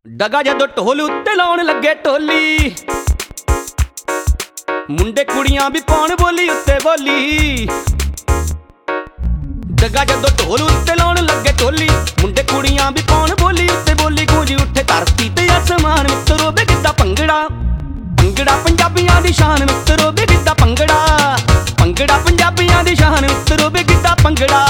ਡਗਾ ਜਦੋਂ ਢੋਲ ਉੱਤੇ ਲਾਉਣ ਲੱਗੇ ਢੋਲੀ, ਮੁੰਡੇ ਕੁੜੀਆਂ ਵੀ ਪਾਉਣ ਬੋਲੀ ਉੱਤੇ ਬੋਲੀ। ਡਗਾ ਜਦੋਂ ਢੋਲ ਉੱਤੇ ਲਾਉਣ ਲੱਗੇ ਢੋਲੀ, ਮੁੰਡੇ ਕੁੜੀਆਂ ਵੀ ਪਾਉਣ ਬੋਲੀ ਉੱਤੇ ਬੋਲੀ। ਗੂੰਜ ਉੱਠੇ ਧਰਤੀ ਤੇ ਅਸਮਾਨ, ਮਿੱਤਰੋ ਵੇ ਗਿੱਧਾ ਭੰਗੜਾ। ਭੰਗੜਾ ਪੰਜਾਬੀਆਂ ਦੀ ਸ਼ਾਨ, ਮਿੱਤਰੋ ਵੇ ਗਿੱਧਾ ਭੰਗੜਾ। ਭੰਗੜਾ ਪੰਜਾਬੀਆਂ ਦੀ ਸ਼ਾਨ, ਮਿੱਤਰੋ ਵੇ ਗਿੱਧਾ ਭੰਗੜਾ।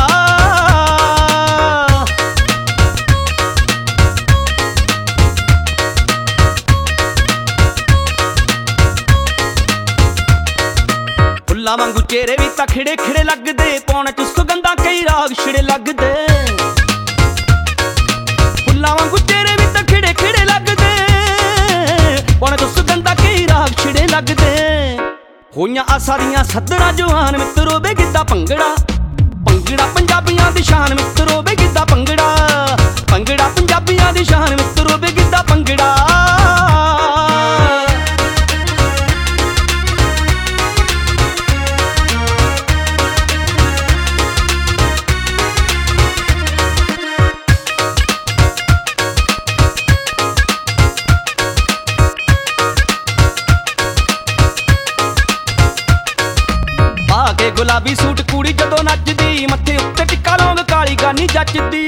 ਫੁੱਲਾਂ ਵਾਂਗੂ ਚਿਹਰੇ ਵੀ ਤਾਂ ਖਿੜੇ ਖਿੜੇ ਲੱਗਦੇ, ਪੌਣ ਚ ਸੁਗੰਧਾਂ ਕਈ ਰਾਗ ਛਿੜੇ ਲੱਗਦੇ। ਫੁੱਲਾਂ ਵਾਂਗੂ ਚਿਹਰੇ ਵੀ ਤਾਂ ਖਿੜੇ ਖਿੜੇ ਲੱਗਦੇ, ਪੌਣ ਚ ਸੁਗੰਧਾਂ ਕਈ ਰਾਗ ਛਿੜੇ ਲੱਗਦੇ। ਹੋਈਆਂ ਆਸਾਂ ਦੀਆਂ ਸੱਧਰਾਂ ਜਵਾਨ, ਮਿੱਤਰੋ ਵੇ ਗਿੱਧਾ ਭੰਗੜਾ। ਭੰਗੜਾ ਪੰਜਾਬੀਆਂ ਦੀ ਸ਼ਾਨ, ਮਿੱਤਰੋ ਵੇ ਗਿੱਧਾ ਭੰਗੜਾ। ਭੰਗੜਾ ਪੰਜਾਬੀਆਂ ਦੀ ਸ਼ਾਨ, ਮਿੱਤਰੋ ਵੇ ਗਿੱਧਾ ਭੰਗੜਾ। ਗੁਲਾਬੀ ਸੂਟ ਕੁੜੀ ਜਦੋਂ ਨੱਚਦੀ, ਮੱਥੇ ਉੱਤੇ ਟਿੱਕਾ ਲੌਂਗ ਕਾਲੀ ਗਾਨੀ ਜੱਚਦੀ।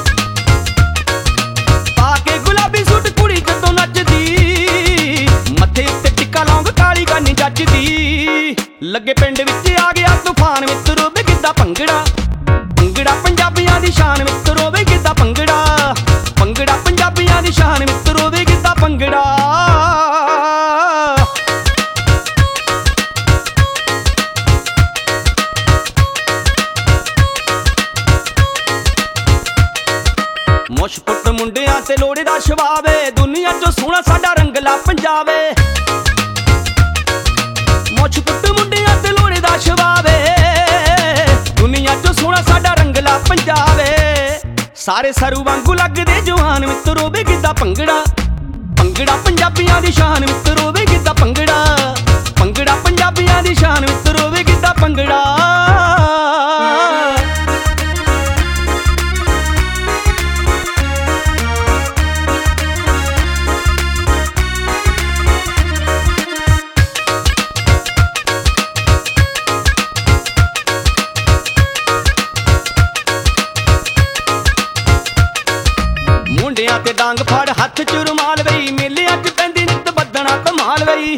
ਪਾ ਕੇ ਗੁਲਾਬੀ ਸੂਟ ਕੁੜੀ ਜਦੋਂ ਨੱਚਦੀ, ਮੱਥੇ ਉੱਤੇ ਟਿੱਕਾ ਲੌਂਗ ਕਾਲੀ ਗਾਨੀ ਜੱਚਦੀ। ਲੱਗੇ ਪਿੰਡ ਵਿੱਚ ਆ ਗਿਆ ਤੂਫਾਨ, ਮਿੱਤਰੋ ਵੇ ਗਿੱਧਾ ਭੰਗੜਾ। ਭੰਗੜਾ ਪੰਜਾਬੀਆਂ ਦੀ ਸ਼ਾਨ, ਮਿੱਤਰੋ ਵੇ ਗਿੱਧਾ ਭੰਗੜਾ। ਭੰਗੜਾ ਪੰਜਾਬੀਆਂ ਦੀ ਸ਼ਾਨ, ਮਿੱਤਰੋ ਵੇ ਗਿੱਧਾ ਭੰਗੜਾ। ਮੁੱਛ ਪੁੱਟ ਮੁੰਡਿਆਂ ਤੇ ਲੋੜੇ ਦਾ ਸ਼ਵਾਵੇ, ਦੁਨੀਆ ਚੋਂ ਸੋਹਣਾ ਸਾਡਾ ਰੰਗਲਾ ਪੰਜਾਬੇ। ਮੁੱਛ ਪੁੱਟ ਮੁੰਡਿਆਂ ਤੇ ਲੋੜੇ ਦਾ ਸ਼ਵਾਵੇ, ਦੁਨੀਆ ਚੋਂ ਸੋਹਣਾ ਸਾਡਾ ਰੰਗਲਾ ਪੰਜਾਬੇ। ਸਾਰੇ ਸਰੂ ਵਾਂਗੂ ਲੱਗਦੇ ਜਵਾਨ, ਮਿੱਤਰੋ ਵੇ ਗਿੱਧਾ ਭੰਗੜਾ। ਭੰਗੜਾ ਪੰਜਾਬੀਆਂ ਦੀ ਸ਼ਾਨ, ਮਿੱਤਰੋ ਵੇ ਗਿੱਧਾ ਭੰਗੜਾ। ਭੰਗੜਾ ਪੰਜਾਬੀਆਂ ਦੀ ਸ਼ਾਨ, ਮਿੱਤਰੋ ਵੇ ਗਿੱਧਾ ਭੰਗੜਾ। ਮੁੰਡਿਆਂ ਤੇ ਡਾਂਗ ਫੜ ਹੱਥ ਚ ਰੁਮਾਲ ਵਈ, ਮੇਲਿਆਂ ਚ ਪੈਂਦੀ ਨਿੱਤ ਬੱਦਣਾ ਧਮਾਲ ਵਈ।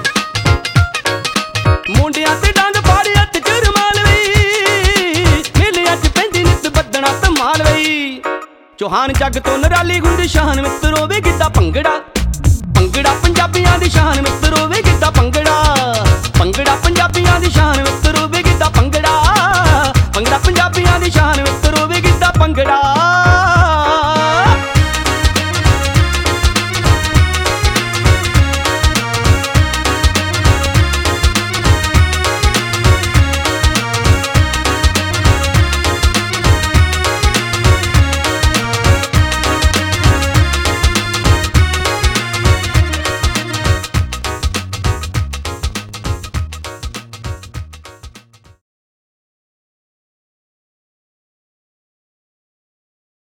ਮੁੰਡਿਆਂ ਤੇ ਡਾਂਗ ਫੜ ਹੱਥ ਚ ਰੁਮਾਲ ਵਈ, ਮੇਲਿਆਂ ਚ ਪੈਂਦੀ ਨਿੱਤ ਬੱਦਣਾ ਧਮਾਲ ਵਈ। ਚੌਹਾਨ ਜੱਗ ਤੋਂ ਨਿਰਾਲੀ ਗੁੰਦੀ ਸ਼ਾਨ, ਮਿੱਤਰੋ ਵੇ ਗਿੱਧਾ ਭੰਗੜਾ। ਭੰਗੜਾ ਪੰਜਾਬੀਆਂ ਦੀ ਸ਼ਾਨ, ਮਿੱਤਰੋ ਵੇ ਗਿੱਧਾ ਭੰਗੜਾ। ਭੰਗੜਾ ਪੰਜਾਬੀਆਂ ਦੀ ਸ਼ਾਨ, ਮਿੱਤਰੋ ਵੇ ਗਿੱਧਾ ਭੰਗੜਾ। ਭੰਗੜਾ ਪੰਜਾਬੀਆਂ ਦੀ ਸ਼ਾਨ, ਮਿੱਤਰੋ ਵੇ ਗਿੱਧਾ ਭੰਗੜਾ।